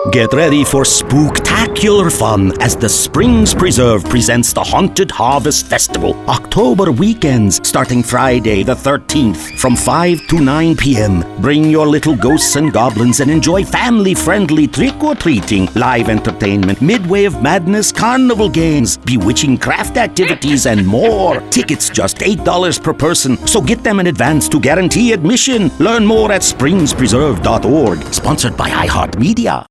Get ready for spooktacular fun as the Springs Preserve presents the Haunted Harvest Festival. October weekends starting Friday the 13th from 5 to 9 p.m. Bring your little ghosts and goblins and enjoy family-friendly trick-or-treating, live entertainment, Midway of Madness carnival games, bewitching craft activities, and more. Tickets just $8 per person, so get them in advance to guarantee admission. Learn more at springspreserve.org. Sponsored by iHeartMedia.